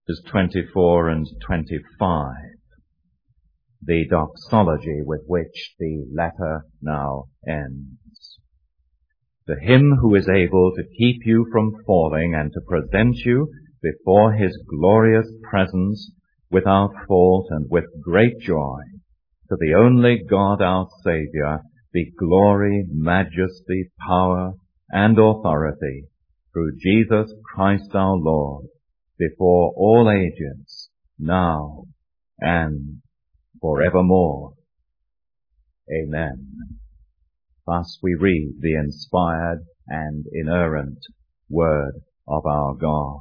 Verses 24 and 25, the doxology with which the letter now ends. To him who is able to keep you from falling and to present you before his glorious presence without fault and with great joy, to the only God our Saviour, be glory, majesty, power, and authority through Jesus Christ our Lord, before all ages, now and forevermore. Amen. Thus we read the inspired and inerrant word of our God.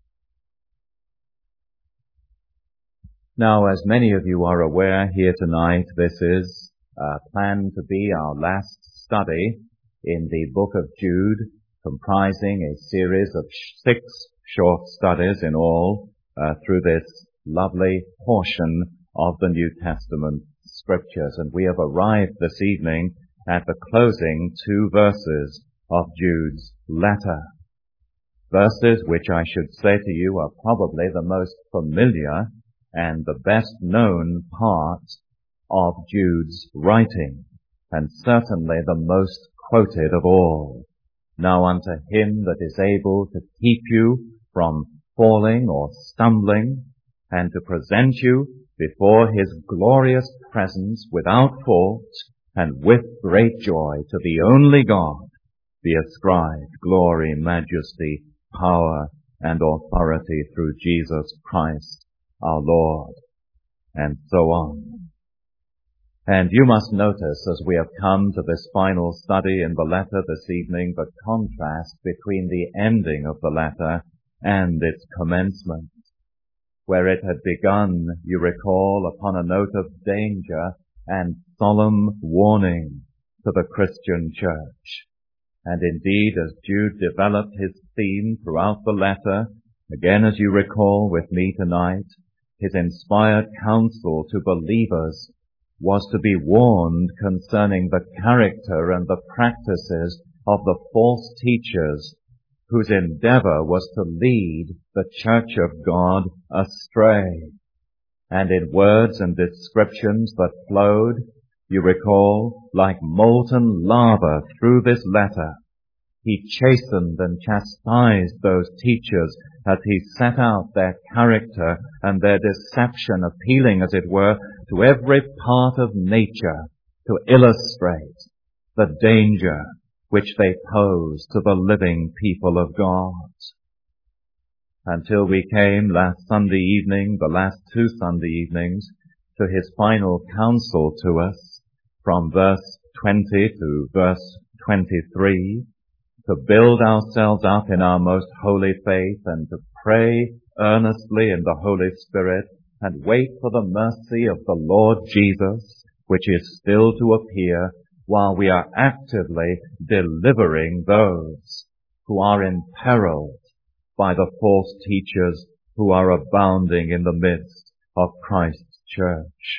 Now, as many of you are aware here tonight, this is planned to be our last study in the book of Jude, comprising a series of 6 short studies in all through this lovely portion of the New Testament scriptures. And we have arrived this evening at the closing 2 verses of Jude's letter. Verses which I should say to you are probably the most familiar and the best known part of Jude's writing, and certainly the most quoted of all. Now unto him that is able to keep you from falling or stumbling, and to present you before his glorious presence without fault and with great joy, to the only God be ascribed glory, majesty, power, and authority through Jesus Christ our Lord, and so on. And you must notice, as we have come to this final study in the letter this evening, the contrast between the ending of the letter and its commencement, where it had begun, you recall, upon a note of danger and solemn warning to the Christian church. And indeed, as Jude developed his theme throughout the letter, again, as you recall with me tonight, his inspired counsel to believers was to be warned concerning the character and the practices of the false teachers whose endeavor was to lead the church of God astray. And in words and descriptions that flowed, you recall, like molten lava through this letter, he chastened and chastised those teachers as he set out their character and their deception, appealing, as it were, to every part of nature to illustrate the danger which they pose to the living people of God. Until we came last Sunday evening, the last 2 Sunday evenings, to his final counsel to us from verse 20 to verse 23, to build ourselves up in our most holy faith and to pray earnestly in the Holy Spirit and wait for the mercy of the Lord Jesus, which is still to appear, while we are actively delivering those who are imperiled by the false teachers who are abounding in the midst of Christ's church.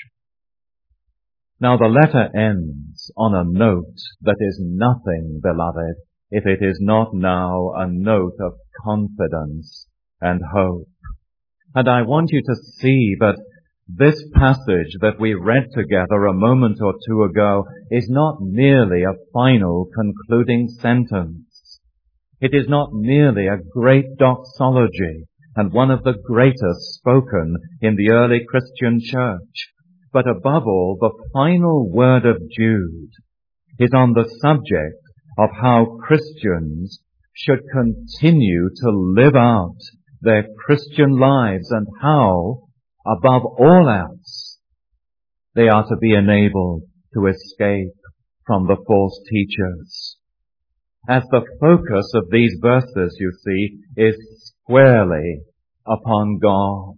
Now the letter ends on a note that is nothing, beloved, if it is not now a note of confidence and hope. And I want you to see that this passage that we read together a moment or 2 ago is not merely a final concluding sentence. It is not merely a great doxology and one of the greatest spoken in the early Christian church, but above all, the final word of Jude is on the subject of how Christians should continue to live out their Christian lives and how, above all else, they are to be enabled to escape from the false teachers. As the focus of these verses, you see, is squarely upon God.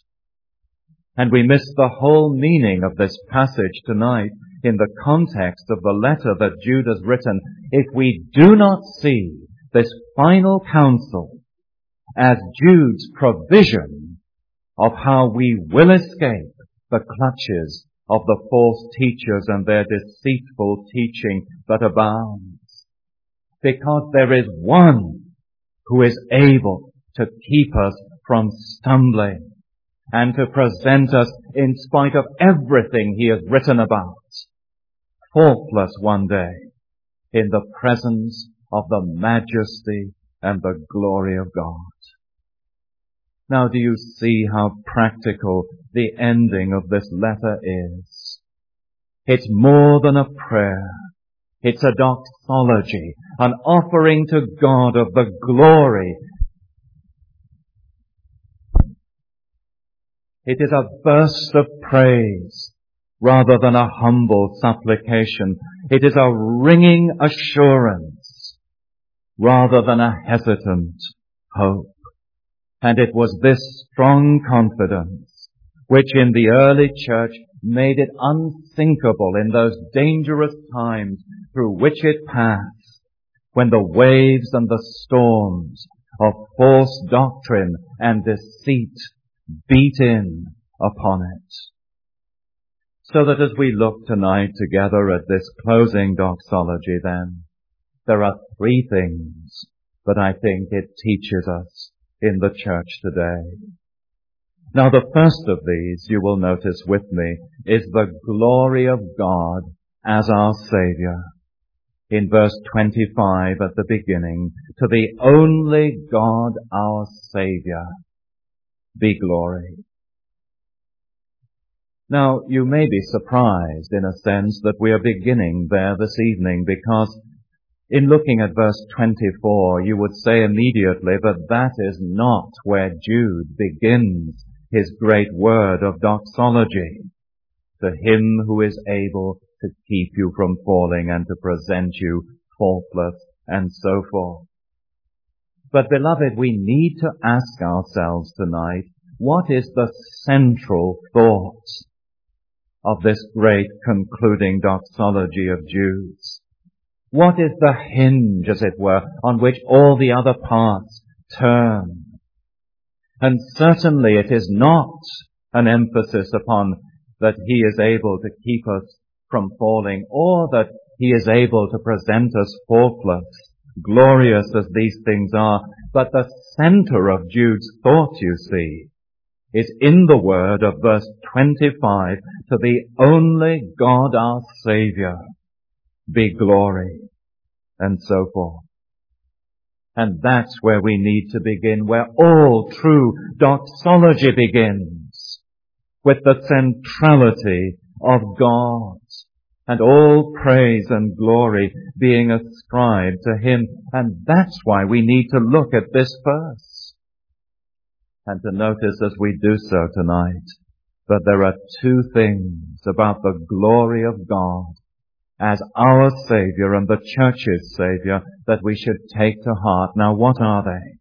And we miss the whole meaning of this passage tonight in the context of the letter that Jude has written if we do not see this final counsel as Jude's provision of how we will escape the clutches of the false teachers and their deceitful teaching that abounds. Because there is one who is able to keep us from stumbling, and to present us, in spite of everything he has written about, faultless one day in the presence of the majesty and the glory of God. Now, do you see how practical the ending of this letter is? It's more than a prayer. It's a doxology, an offering to God of the glory. It is a burst of praise rather than a humble supplication. It is a ringing assurance rather than a hesitant hope. And it was this strong confidence which in the early church made it unthinkable in those dangerous times through which it passed, when the waves and the storms of false doctrine and deceit beat in upon it. So that as we look tonight together at this closing doxology then, there are three things that I think it teaches us in the church today. Now the first of these, you will notice with me, is the glory of God as our Saviour. In verse 25 at the beginning, to the only God our Saviour be glory. Now, you may be surprised in a sense that we are beginning there this evening, because in looking at verse 24, you would say immediately that that is not where Jude begins his great word of doxology. To him who is able to keep you from falling and to present you faultless, and so forth. But beloved, we need to ask ourselves tonight, what is the central thought of this great concluding doxology of Jude? What is the hinge, as it were, on which all the other parts turn? And certainly it is not an emphasis upon that he is able to keep us from falling, or that he is able to present us faultless, glorious as these things are. But the center of Jude's thought, you see, is in the word of verse 25, to the only God our Saviour be glory, and so forth. And that's where we need to begin, where all true doxology begins, with the centrality of God, and all praise and glory being ascribed to him. And that's why we need to look at this verse, and to notice as we do so tonight, that there are two things about the glory of God as our Saviour and the church's Saviour that we should take to heart. Now, what are they?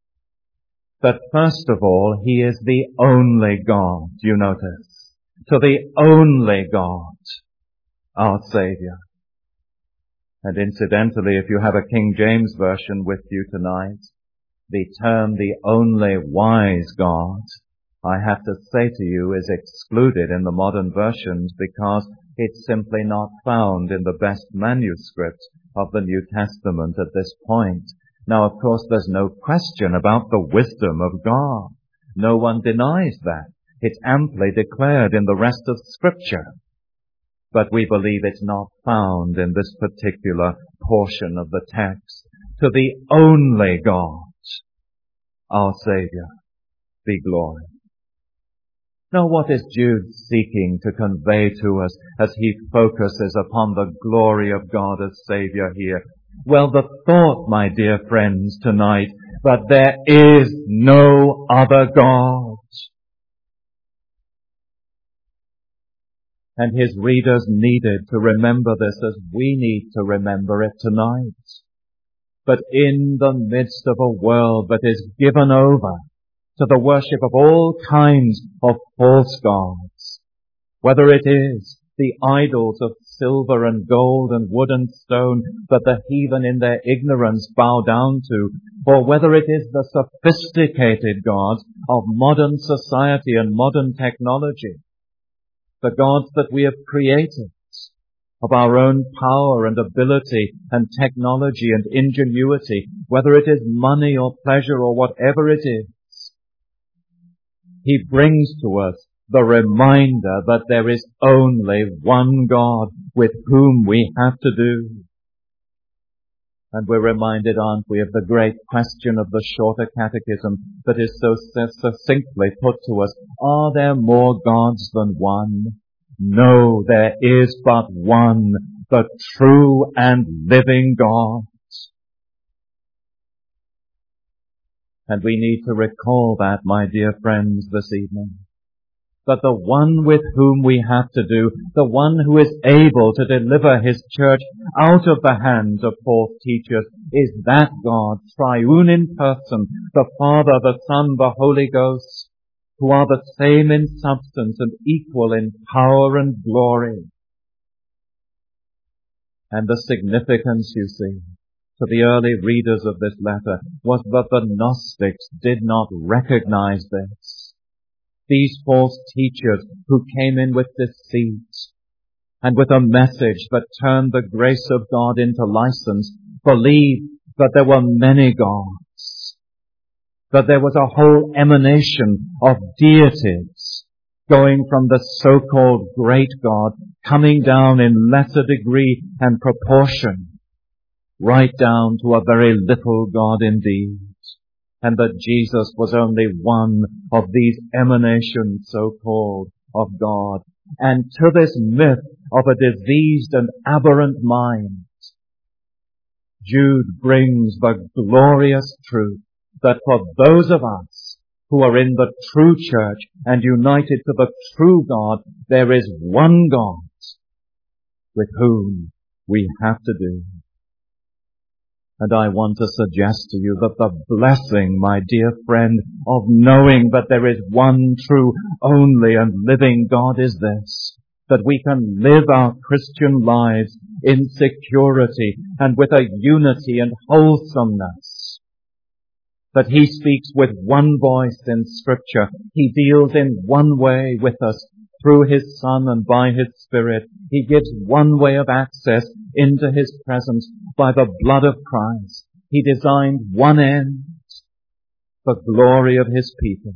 That first of all, he is the only God, you notice. To the only God, our Saviour. And incidentally, if you have a King James Version with you tonight, the term the only wise God, I have to say to you, is excluded in the modern versions because it's simply not found in the best manuscript of the New Testament at this point. Now, of course, there's no question about the wisdom of God. No one denies that. It's amply declared in the rest of Scripture. But we believe it's not found in this particular portion of the text. To the only God, our Saviour, be glory. Now, what is Jude seeking to convey to us as he focuses upon the glory of God as Saviour here? Well, the thought, my dear friends, tonight, that there is no other God. And his readers needed to remember this as we need to remember it tonight. But in the midst of a world that is given over to the worship of all kinds of false gods, whether it is the idols of silver and gold and wood and stone that the heathen in their ignorance bow down to, or whether it is the sophisticated gods of modern society and modern technology, the gods that we have created of our own power and ability and technology and ingenuity, whether it is money or pleasure or whatever it is, He brings to us the reminder that there is only one God with whom we have to do. And we're reminded, aren't we, of the great question of the Shorter Catechism that is so succinctly put to us. Are there more gods than one? No, there is but one, the true and living God. And we need to recall that, my dear friends, this evening. That the one with whom we have to do, the one who is able to deliver his church out of the hands of false teachers, is that God, triune in person, the Father, the Son, the Holy Ghost, who are the same in substance and equal in power and glory. And the significance, you see, to the early readers of this letter was that the Gnostics did not recognize this. These false teachers who came in with deceit and with a message that turned the grace of God into license believed that there were many gods, that there was a whole emanation of deities going from the so-called great God, coming down in lesser degree and proportion, right down to a very little God indeed. And that Jesus was only one of these emanations, so-called, of God. And to this myth of a diseased and aberrant mind, Jude brings the glorious truth that for those of us who are in the true church and united to the true God, there is one God with whom we have to do. And I want to suggest to you that the blessing, my dear friend, of knowing that there is one true, only and living God is this, that we can live our Christian lives in security and with a unity and wholesomeness. That He speaks with one voice in Scripture. He deals in one way with us through His Son and by His Spirit. He gives one way of access into His presence by the blood of Christ. He designed one end, the glory of His people,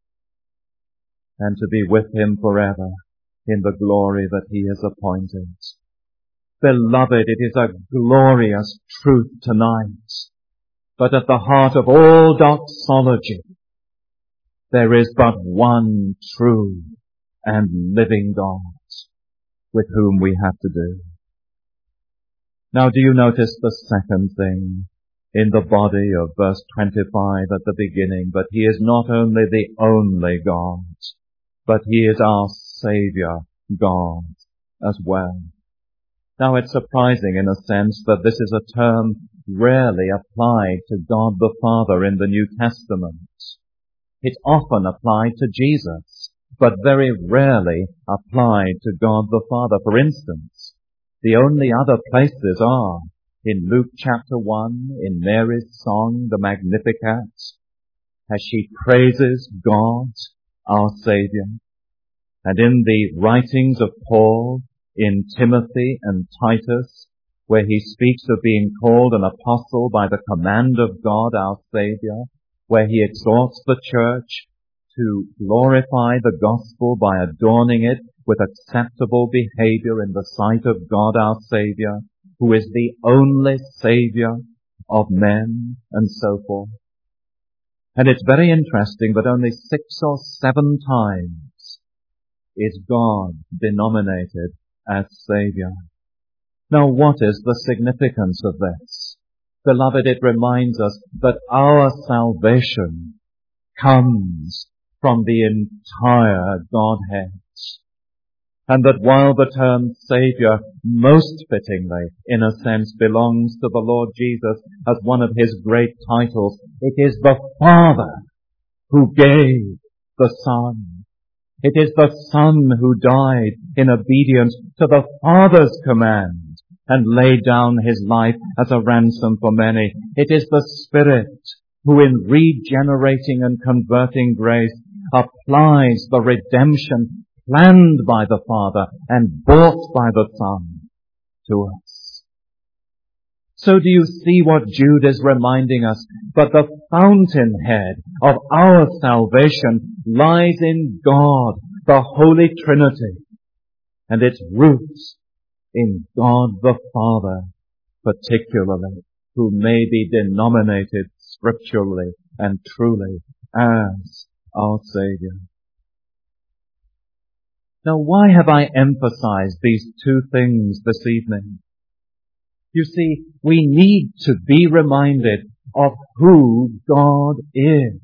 and to be with Him forever in the glory that He has appointed. Beloved, it is a glorious truth tonight, but at the heart of all doxology, there is but one true and living God with whom we have to do. Now, do you notice the second thing in the body of verse 25 at the beginning? But He is not only the only God, but He is our Saviour God as well. Now, it's surprising in a sense that this is a term rarely applied to God the Father in the New Testament. It's often applied to Jesus, but very rarely applied to God the Father. For instance, the only other places are in Luke chapter 1, in Mary's song, the Magnificat, as she praises God, our Saviour, and in the writings of Paul, in Timothy and Titus, where he speaks of being called an apostle by the command of God, our Saviour, where he exhorts the church to glorify the gospel by adorning it with acceptable behavior in the sight of God our Saviour, who is the only Saviour of men, and so forth. And it's very interesting that only 6 or 7 times is God denominated as Saviour. Now, what is the significance of this? Beloved, it reminds us that our salvation comes from the entire Godhead. And that while the term Saviour most fittingly, in a sense, belongs to the Lord Jesus as one of His great titles, it is the Father who gave the Son. It is the Son who died in obedience to the Father's command and laid down His life as a ransom for many. It is the Spirit who, in regenerating and converting grace, applies the redemption planned by the Father and bought by the Son to us. So do you see what Jude is reminding us? But the fountainhead of our salvation lies in God, the Holy Trinity, and its roots in God the Father, particularly, who may be denominated scripturally and truly as our Savior. Now, why have I emphasized these two things this evening? You see, we need to be reminded of who God is.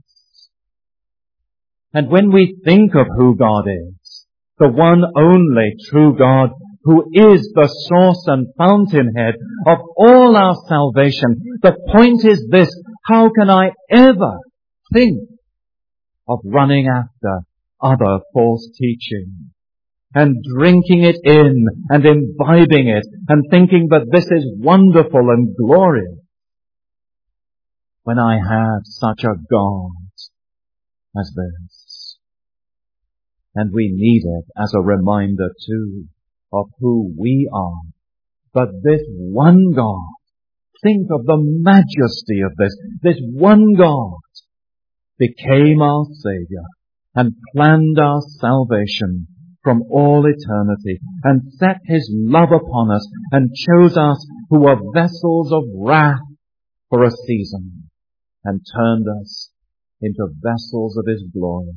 And when we think of who God is, the one only true God who is the source and fountainhead of all our salvation, the point is this: how can I ever think of running after other false teaching and drinking it in and imbibing it and thinking that this is wonderful and glorious when I have such a God as this? And we need it as a reminder too of who we are. But this one God, think of the majesty of this one God became our Savior and planned our salvation from all eternity, and set His love upon us, and chose us who were vessels of wrath for a season, and turned us into vessels of His glory.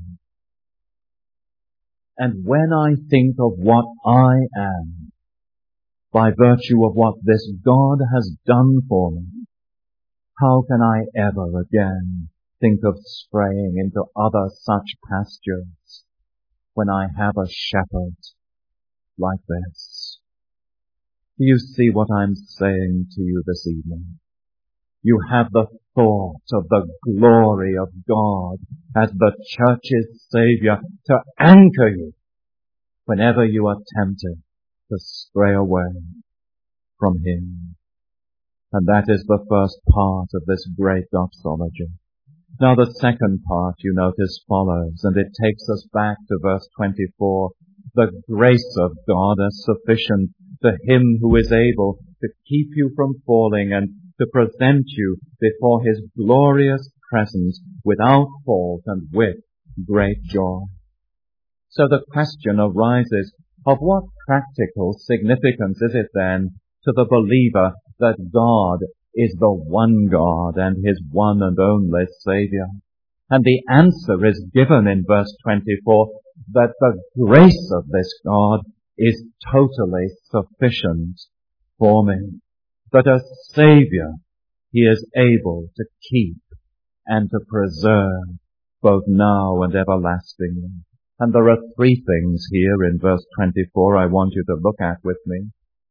And when I think of what I am, by virtue of what this God has done for me, how can I ever again think of straying into other such pastures when I have a shepherd like this? Do you see what I'm saying to you this evening? You have the thought of the glory of God as the church's Savior to anchor you whenever you are tempted to stray away from Him. And that is the first part of this great doxology. Now the second part, you notice, follows, and it takes us back to verse 24. The grace of God is sufficient to Him who is able to keep you from falling and to present you before His glorious presence without fault and with great joy. So the question arises, of what practical significance is it then to the believer that God is the one God and His one and only Savior? And the answer is given in verse 24, that the grace of this God is totally sufficient for me. That as Savior, He is able to keep and to preserve both now and everlastingly. And there are three things here in verse 24 I want you to look at with me.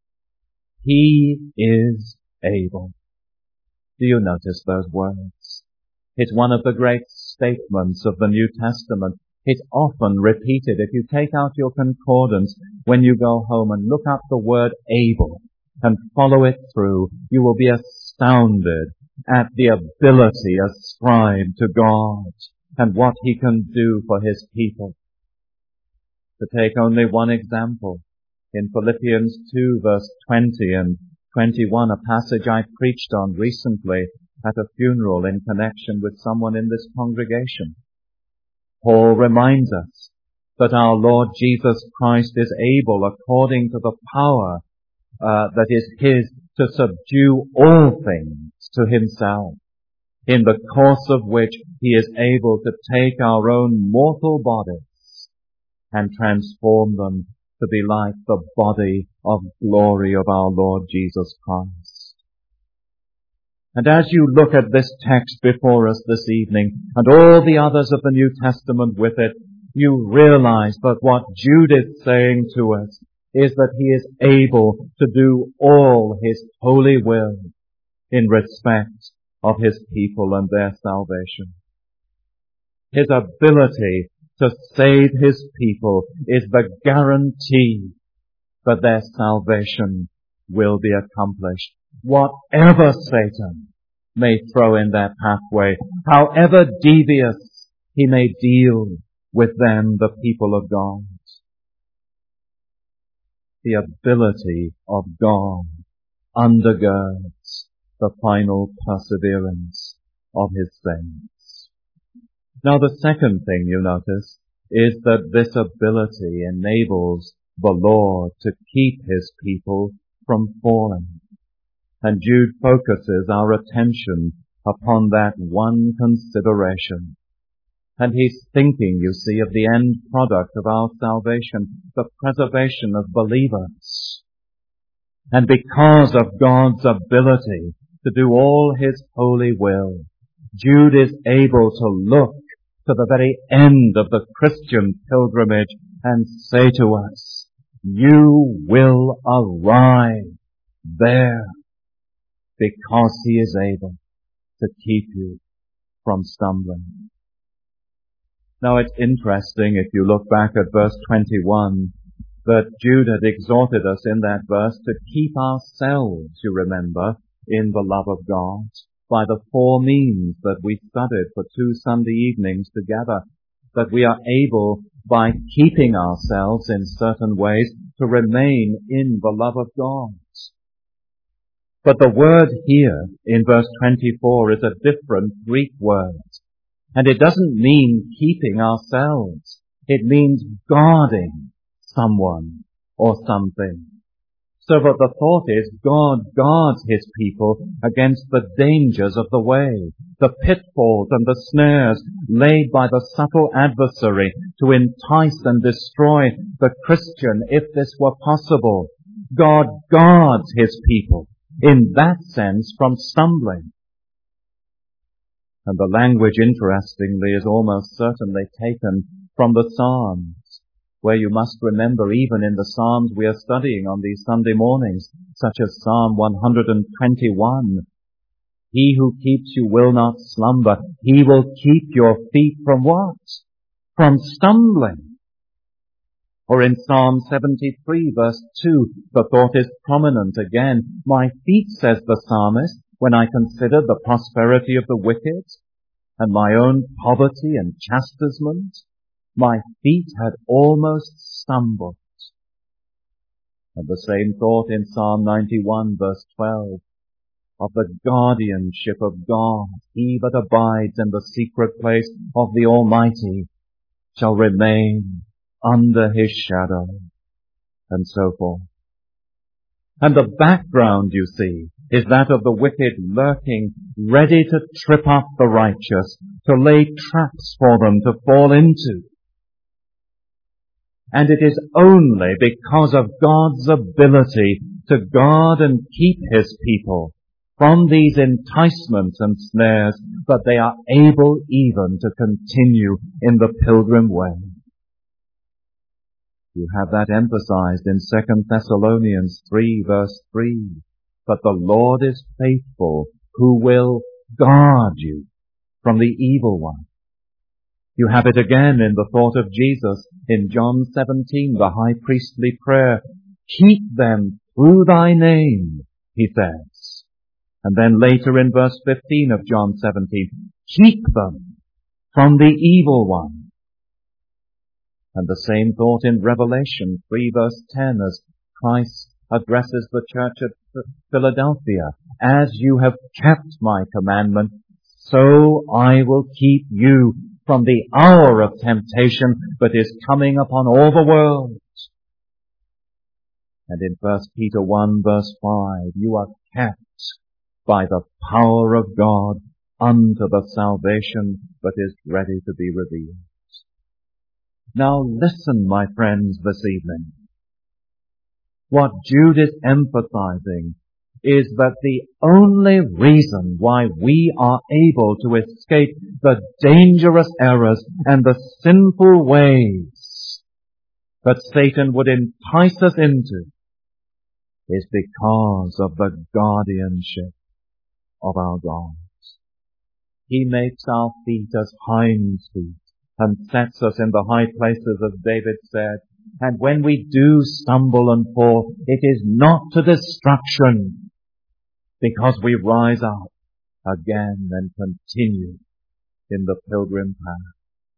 He is able. Do you notice those words? It's one of the great statements of the New Testament. It's often repeated. If you take out your concordance when you go home and look up the word able and follow it through, you will be astounded at the ability ascribed to God and what He can do for His people. To take only one example, in Philippians 2 verse 20 and 21, a passage I preached on recently at a funeral in connection with someone in this congregation, Paul reminds us that our Lord Jesus Christ is able, according to the power that is His, to subdue all things to Himself, in the course of which He is able to take our own mortal bodies and transform them to be like the body of glory of our Lord Jesus Christ. And as you look at this text before us this evening, and all the others of the New Testament with it, you realize that what Jude is saying to us is that He is able to do all His holy will in respect of His people and their salvation. His ability to save His people is the guarantee that their salvation will be accomplished. Whatever Satan may throw in their pathway, however devious he may deal with them, the people of God, the ability of God undergirds the final perseverance of his saints. Now the second thing you notice is that this ability enables the Lord to keep his people from falling. And Jude focuses our attention upon that one consideration. And he's thinking, you see, of the end product of our salvation, the preservation of believers. And because of God's ability to do all his holy will, Jude is able to look to the very end of the Christian pilgrimage and say to us, you will arrive there because he is able to keep you from stumbling. Now it's interesting, if you look back at verse 21, that Jude had exhorted us in that verse to keep ourselves, you remember, in the love of God by the four means that we studied for 2 Sunday evenings together, that we are able, by keeping ourselves in certain ways, to remain in the love of God. But the word here in verse 24 is a different Greek word. And it doesn't mean keeping ourselves. It means guarding someone or something. So that the thought is God guards his people against the dangers of the way, the pitfalls and the snares laid by the subtle adversary to entice and destroy the Christian if this were possible. God guards his people in that sense from stumbling. And the language, interestingly, is almost certainly taken from the Psalms, where you must remember, even in the Psalms we are studying on these Sunday mornings, such as Psalm 121, he who keeps you will not slumber. He will keep your feet from what? From stumbling. Or in Psalm 73, verse 2, the thought is prominent again. My feet, says the psalmist, when I considered the prosperity of the wicked and my own poverty and chastisement, my feet had almost stumbled. And the same thought in Psalm 91, verse 12, of the guardianship of God. He that abides in the secret place of the Almighty shall remain under his shadow, and so forth. And the background, you see, is that of the wicked lurking, ready to trip up the righteous, to lay traps for them to fall into. And it is only because of God's ability to guard and keep his people from these enticements and snares that they are able even to continue in the pilgrim way. You have that emphasized in 2 Thessalonians 3, verse 3, that the Lord is faithful, who will guard you from the evil one. You have it again in the thought of Jesus in John 17, the high priestly prayer. Keep them through thy name, he says. And then later in verse 15 of John 17, keep them from the evil one. And the same thought in Revelation 3 verse 10 as Christ addresses the church at Philadelphia. As you have kept my commandment, so I will keep you from the hour of temptation that is coming upon all the world. And in 1 Peter 1 verse 5, you are kept by the power of God unto the salvation that is ready to be revealed. Now listen, my friends, this evening. What Jude is emphasizing is that the only reason why we are able to escape the dangerous errors and the sinful ways that Satan would entice us into is because of the guardianship of our God. He makes our feet as hinds feet and sets us in the high places, as David said. And when we do stumble and fall, it is not to destruction, because we rise up again and continue in the pilgrim path.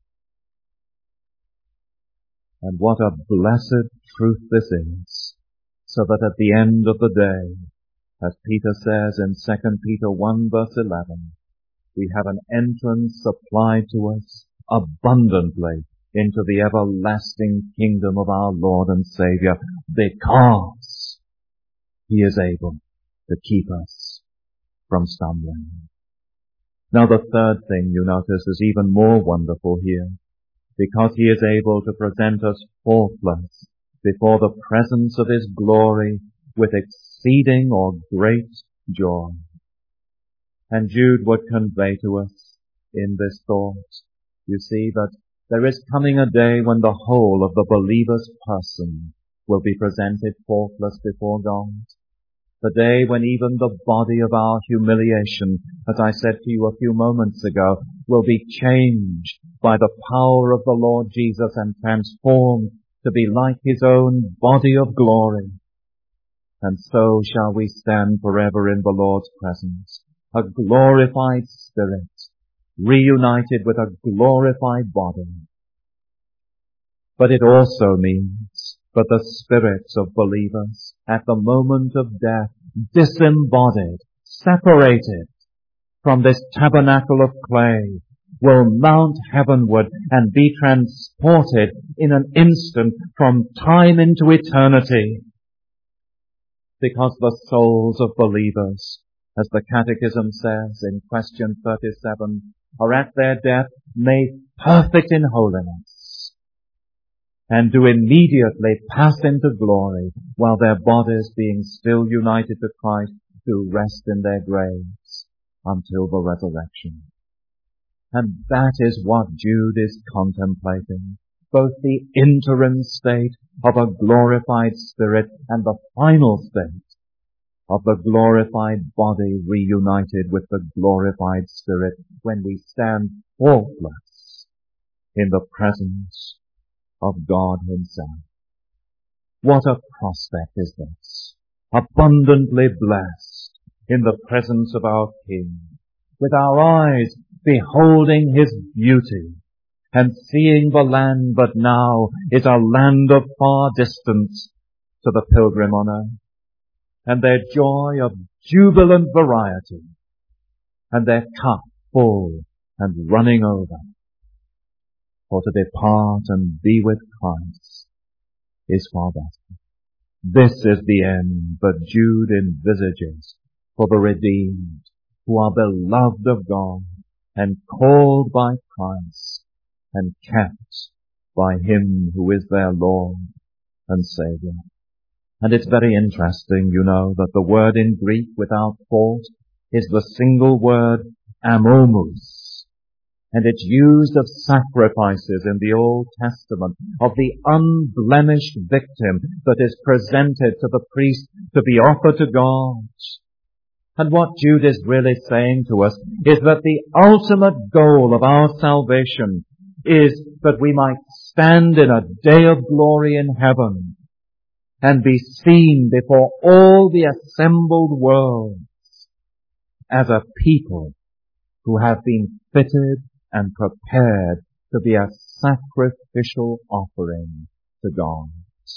And what a blessed truth this is, so that at the end of the day, As Peter says in 2 Peter 1 verse 11, we have an entrance supplied to us abundantly into the everlasting kingdom of our Lord and Savior, because He is able to keep us from stumbling. Now the third thing you notice is even more wonderful here, because He is able to present us faultless before the presence of His glory with exceeding or great joy. And Jude would convey to us in this thought, you see, that there is coming a day when the whole of the believer's person will be presented faultless before God. The day when even the body of our humiliation, as I said to you a few moments ago, will be changed by the power of the Lord Jesus and transformed to be like His own body of glory. And so shall we stand forever in the Lord's presence, a glorified spirit, reunited with a glorified body. But it also means that the spirits of believers at the moment of death, disembodied, separated from this tabernacle of clay, will mount heavenward and be transported in an instant from time into eternity. Because the souls of believers, as the Catechism says in question 37, are at their death made perfect in holiness, and do immediately pass into glory, while their bodies, being still united to Christ, do rest in their graves until the resurrection. And that is what Jude is contemplating, both the interim state of a glorified spirit and the final state of the glorified body reunited with the glorified spirit when we stand faultless in the presence of God Himself. What a prospect is this! Abundantly blessed in the presence of our King, with our eyes beholding His beauty and seeing the land that now is a land of far distance to the pilgrim on earth, and their joy of jubilant variety, and their cup full and running over. For to depart and be with Christ is far better. This is the end that Jude envisages for the redeemed, who are beloved of God and called by Christ and kept by Him who is their Lord and Saviour. And it's very interesting, you know, that the word in Greek without fault is the single word amomus. And it's used of sacrifices in the Old Testament, of the unblemished victim that is presented to the priest to be offered to God. And what Jude is really saying to us is that the ultimate goal of our salvation is that we might stand in a day of glory in heaven and be seen before all the assembled worlds as a people who have been fitted and prepared to be a sacrificial offering to God.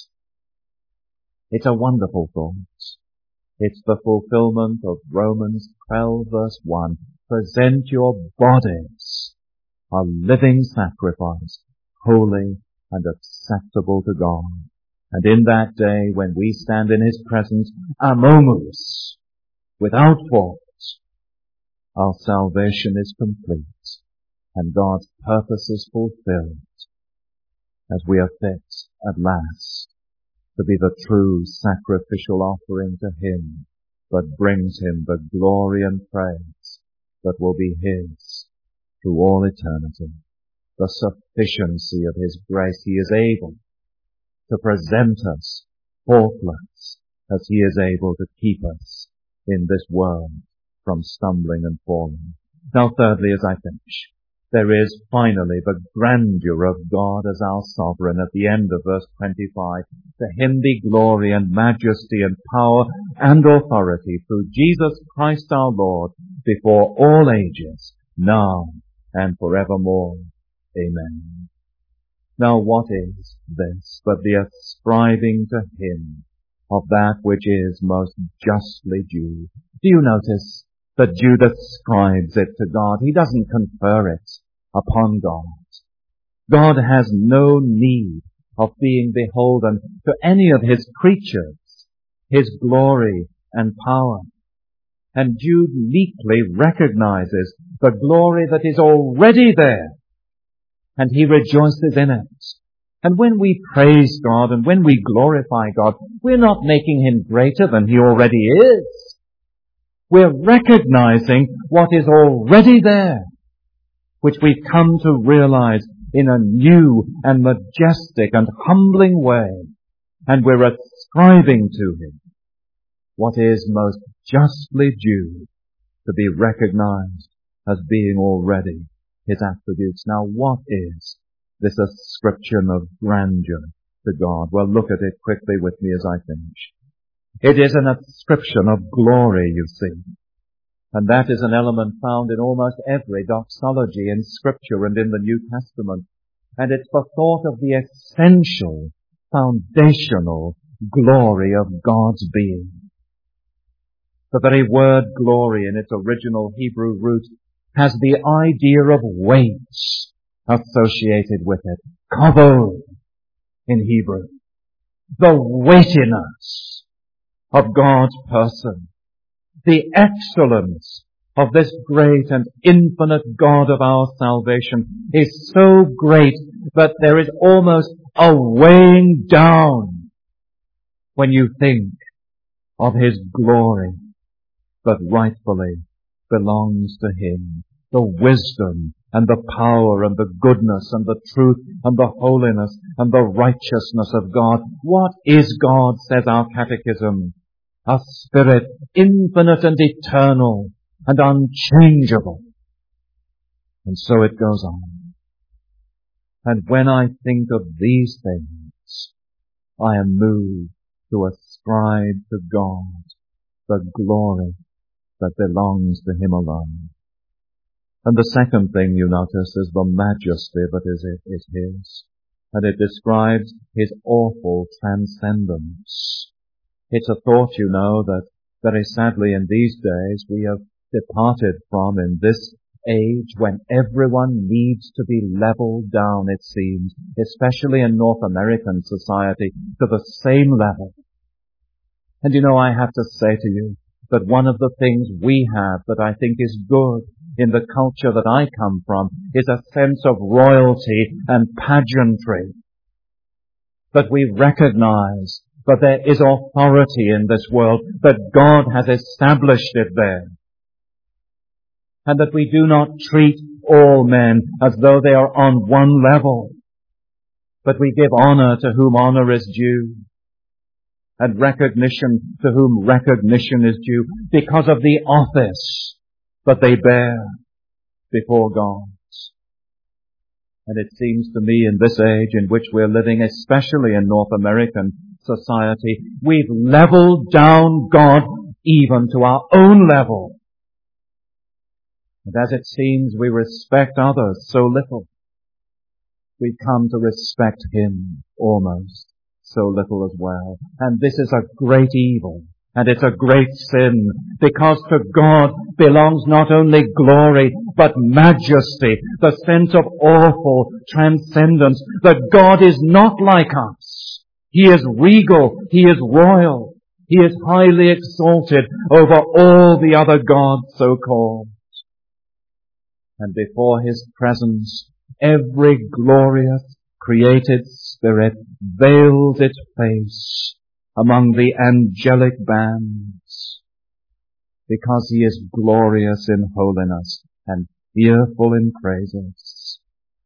It's a wonderful thought. It's the fulfillment of Romans 12 verse 1. Present your bodies a living sacrifice, holy and acceptable to God. And in that day, when we stand in His presence, amomus, without fault, our salvation is complete, and God's purpose is fulfilled, as we are fit at last to be the true sacrificial offering to Him that brings Him the glory and praise that will be His through all eternity. The sufficiency of His grace, He is able to present us faultless, as He is able to keep us in this world from stumbling and falling. Now thirdly, as I finish, there is finally the grandeur of God as our sovereign at the end of verse 25. To Him be glory and majesty and power and authority through Jesus Christ our Lord, before all ages, now and forevermore. Amen. Now what is this but the ascribing to Him of that which is most justly due. Do you notice that Jude ascribes it to God? He doesn't confer it upon God. God has no need of being beholden to any of his creatures, his glory and power. And Jude meekly recognizes the glory that is already there, and he rejoices in it. And when we praise God and when we glorify God, we're not making him greater than he already is. We're recognizing what is already there, which we've come to realize in a new and majestic and humbling way. And we're ascribing to him what is most justly due to be recognized as being already his attributes. Now, what is this ascription of grandeur to God? Well, look at it quickly with me as I finish. It is an ascription of glory, you see. And that is an element found in almost every doxology in Scripture and in the New Testament. And it's the thought of the essential, foundational glory of God's being. The very word glory in its original Hebrew root has the idea of weight associated with it. Kavod in Hebrew. The weightiness of God's person. The excellence of this great and infinite God of our salvation is so great that there is almost a weighing down when you think of his glory that rightfully belongs to him. The wisdom and the power and the goodness and the truth and the holiness and the righteousness of God. What is God, says our catechism? A spirit infinite and eternal and unchangeable. And so it goes on. And when I think of these things, I am moved to ascribe to God the glory that belongs to him alone. And the second thing you notice is the majesty that is his. And it describes his awful transcendence. It's a thought, you know, that very sadly in these days we have departed from in this age when everyone needs to be leveled down, it seems, especially in North American society, to the same level. And you know, I have to say to you that one of the things we have that I think is good in the culture that I come from is a sense of royalty and pageantry. That we recognize that there is authority in this world, that God has established it there. And that we do not treat all men as though they are on one level, but we give honor to whom honor is due, and recognition to whom recognition is due, because of the office that they bear before God. And it seems to me in this age in which we're living, especially in North American society, we've leveled down God even to our own level. And as it seems we respect others so little, we come to respect him almost so little as well. And this is a great evil. And it's a great sin, because to God belongs not only glory, but majesty, the sense of awful transcendence, that God is not like us. He is regal, he is royal, he is highly exalted over all the other gods so called. And before his presence, every glorious created spirit veils its face among the angelic bands, because he is glorious in holiness and fearful in praises.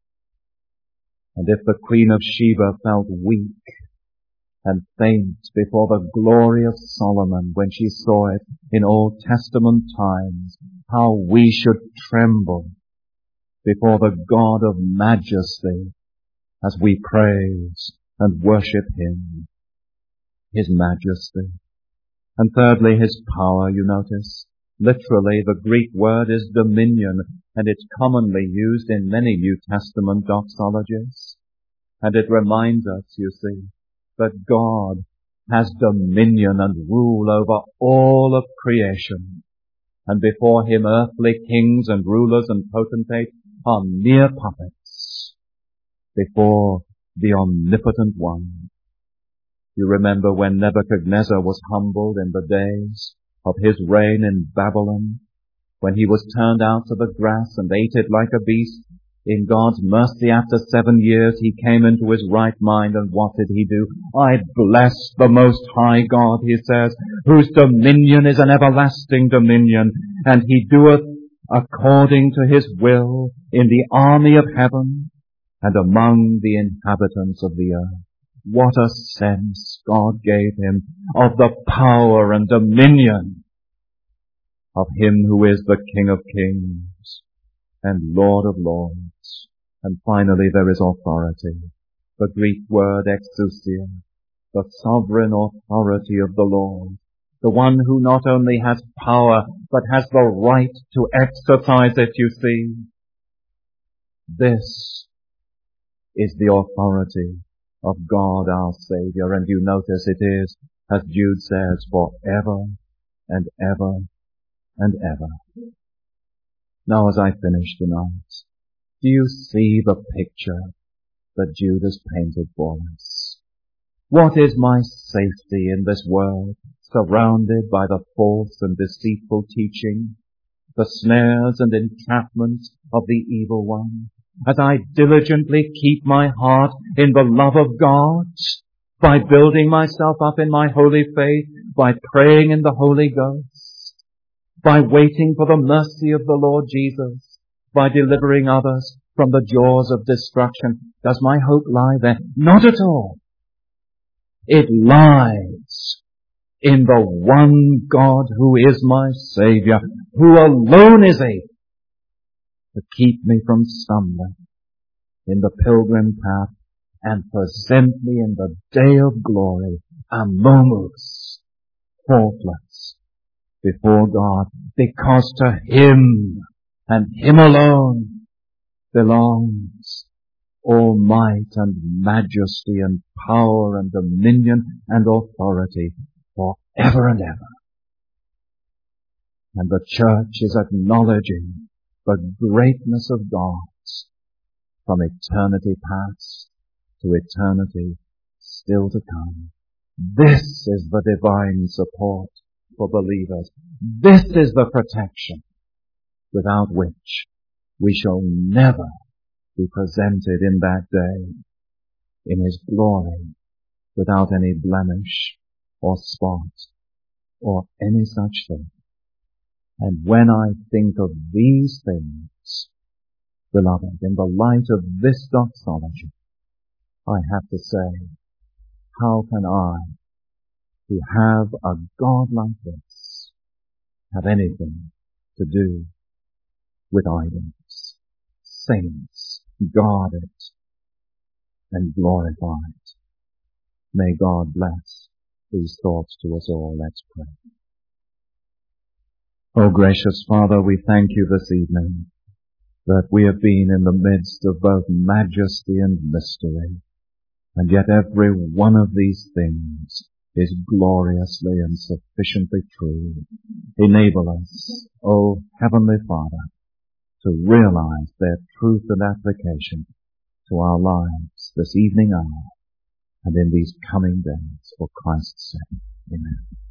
And if the Queen of Sheba felt weak and faint before the glory of Solomon when she saw it in Old Testament times, how we should tremble before the God of majesty as we praise and worship him. His majesty. And thirdly, his power, you notice. Literally, the Greek word is dominion, and it's commonly used in many New Testament doxologies. And it reminds us, you see, that God has dominion and rule over all of creation. And before him earthly kings and rulers and potentates are mere puppets before the omnipotent one. You remember when Nebuchadnezzar was humbled in the days of his reign in Babylon, when he was turned out to the grass and ate it like a beast. In God's mercy, after 7 years, he came into his right mind, and what did he do? I bless the Most High God, he says, whose dominion is an everlasting dominion, and he doeth according to his will in the army of heaven and among the inhabitants of the earth. What a sense God gave him of the power and dominion of him who is the King of kings and Lord of lords. And finally there is authority. The Greek word exousia, the sovereign authority of the Lord. The one who not only has power, but has the right to exercise it, you see. This is the authority of God our Savior. And you notice it is, as Jude says, forever and ever and ever. Now as I finish tonight, do you see the picture that Jude has painted for us? What is my safety in this world, surrounded by the false and deceitful teaching, the snares and entrapments of the evil one, as I diligently keep my heart in the love of God, by building myself up in my holy faith, by praying in the Holy Ghost, by waiting for the mercy of the Lord Jesus, by delivering others from the jaws of destruction? Does my hope lie there? Not at all. It lies in the one God who is my Savior, who alone is able to keep me from stumbling in the pilgrim path and present me in the day of glory, amomus, faultless, before God, because to Him and Him alone belongs all might and majesty and power and dominion and authority forever and ever. And the church is acknowledging the greatness of God from eternity past to eternity still to come. This is the divine support for believers. This is the protection without which we shall never be presented in that day in His glory without any blemish or spot or any such thing. And when I think of these things, beloved, in the light of this doxology, I have to say, how can I, who have a God like this, have anything to do with idols? Saints, guard it and glorify it. May God bless these thoughts to us all. Let's pray. Oh, gracious Father, we thank you this evening that we have been in the midst of both majesty and mystery, and yet every one of these things is gloriously and sufficiently true. Enable us, O Heavenly Father, to realize their truth and application to our lives this evening hour and in these coming days for Christ's sake. Amen.